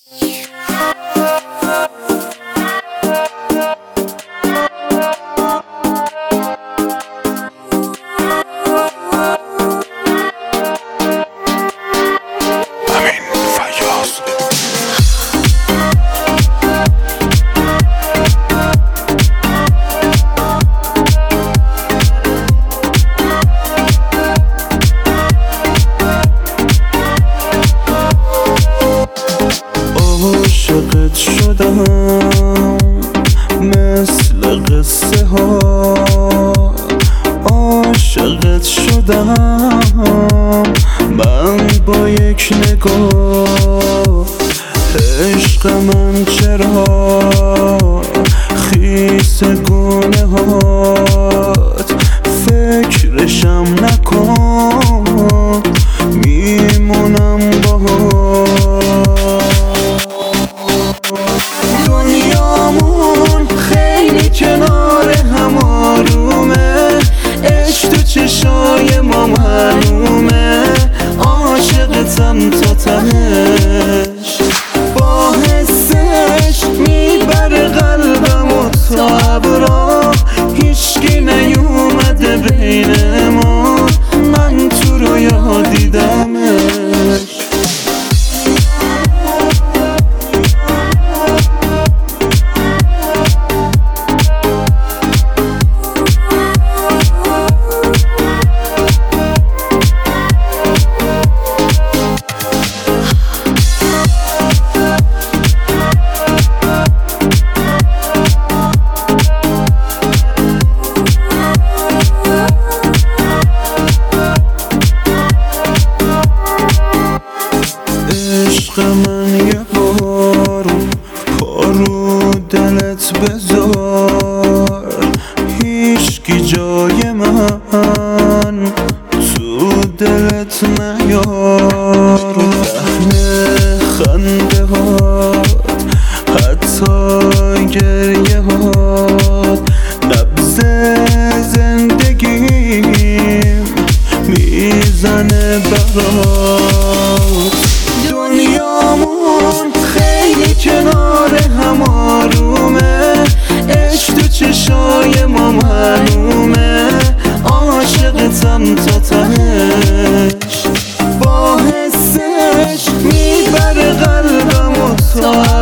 عاشقت شدم مثل قصه ها، عاشقت شدم من با یک نگاه. عشق من چرا خیس گونه هات، فکرشم نکن میمونم باهات. دنیامون خیلی کنار هم آرومه، عشق تو چشای ما معلومه، عاشقتم تا تهش، با حسش میبره قلبم و تا ابرا، هیچکی نیومده بین ما، من تو رویا دیدمش. عشق من یه بار پارو دلت بذار، هیچکی جای من تو دلت نیار. لحن خنده هات حتی گریه هات، نبض زندگیم میزنه برات. دنیامون خیلی کنار هم آرومه، عشق تو چشای ما معلومه، عاشقتم تا تهش، با حسش میبره قلبم و تا